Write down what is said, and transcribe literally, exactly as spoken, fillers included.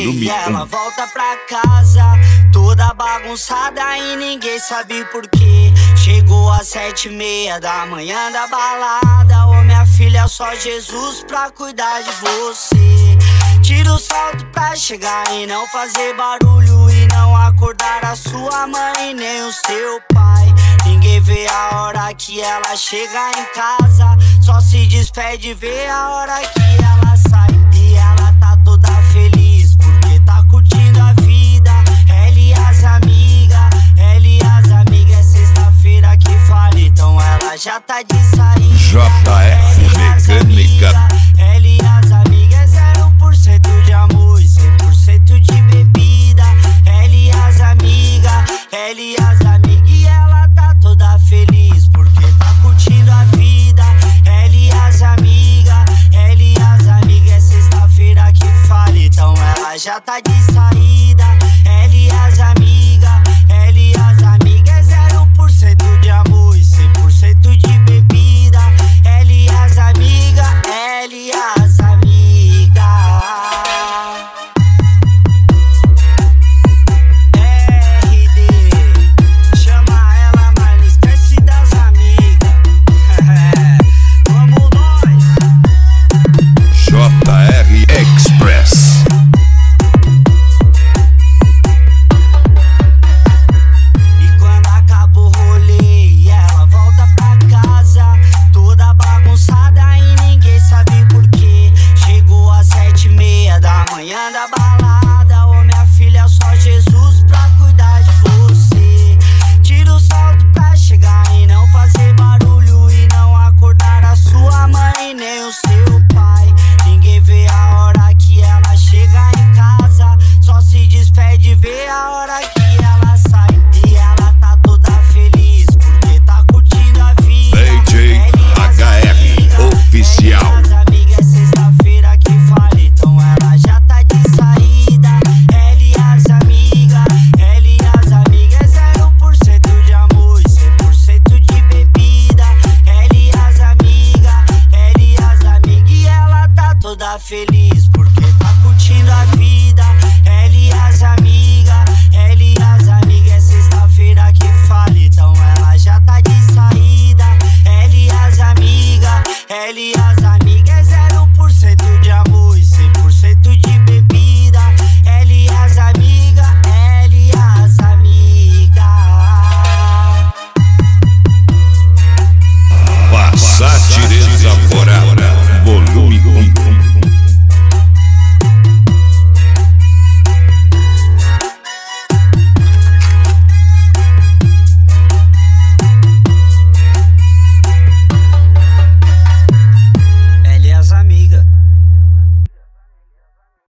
Volume ela um. volta pra casa toda bagunçada e ninguém sabe porquê. Chegou às sete e meia da manhã da balada. Ô minha filha, só Jesus pra cuidar de você. Tira o salto pra chegar e não fazer barulho, e não acordar a sua mãe nem o seu pai. Ninguém vê a hora que ela chega em casa, só se despede e vê a hora que ela sai. E ela tá toda feliz porque tá curtindo a vida. Ela e as amigas, ela e as amigas, é sexta-feira que fala, então ela já tá de saída. J F Mecânica. Ela e as amigas, zero por cento de amor e cem por cento de bebida. Ela e as amigas, ela e as amigas, e ela tá toda feliz porque tá curtindo a vida. Ela e as amigas, ela e as amigas, é sexta-feira que fala, então ela já tá de saída. Ela e as amigas, ela e as amigas, zero por cento de amor e cem por cento de bebida. Ela e as amigas, ela e as amigas. R D, chama ela, mas não esquece das amigas. Vamos nós. J R Express. E quando acaba o rolê, ela volta pra casa toda bagunçada e ninguém sabe porquê. Chegou às sete e meia da manhã da balada. Ô minha filha, só Jesus pra cuidar de você. Tira o salto pra chegar e não fazer barulho, e não acordar a sua mãe nem o seu pai. Ninguém vê a hora que ela chega em casa, só se despede e vê a hora que ela sai. E ela tá toda feliz porque tá curtindo a vida. D J H R Oficial. Ela e as amigas, é sexta-feira que fala, então ela já tá de saída. Ela e as amigas, ela e as amigas, zero por cento de amor e cem por cento de bebida. Ela e as amigas, ela e as amigas, e ela tá toda feliz porque tá curtindo a vida.